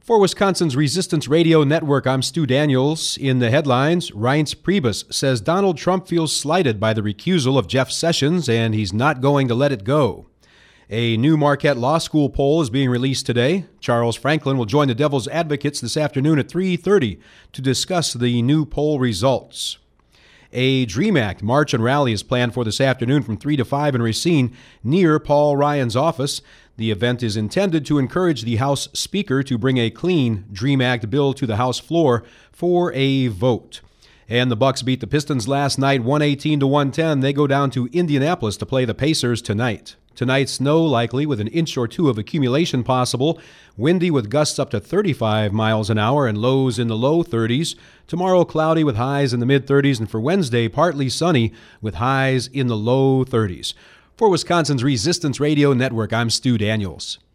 For Wisconsin's Resistance Radio Network, I'm Stu Daniels. In the headlines, Reince Priebus says Donald Trump feels slighted by the recusal of Jeff Sessions and he's not going to let it go. A new Marquette Law School poll is being released today. Charles Franklin will join the Devil's Advocates this afternoon at 3:30 to discuss the new poll results. A DREAM Act march and rally is planned for this afternoon from 3 to 5 in Racine near Paul Ryan's office. The event is intended to encourage the House Speaker to bring a clean DREAM Act bill to the House floor for a vote. And the Bucks beat the Pistons last night 118-110. They go down to Indianapolis to play the Pacers tonight. Tonight, snow likely with an inch or two of accumulation possible. Windy with gusts up to 35 miles an hour and lows in the low 30s. Tomorrow, cloudy with highs in the mid-30s. And for Wednesday, partly sunny with highs in the low 30s. For Wisconsin's Resistance Radio Network, I'm Stu Daniels.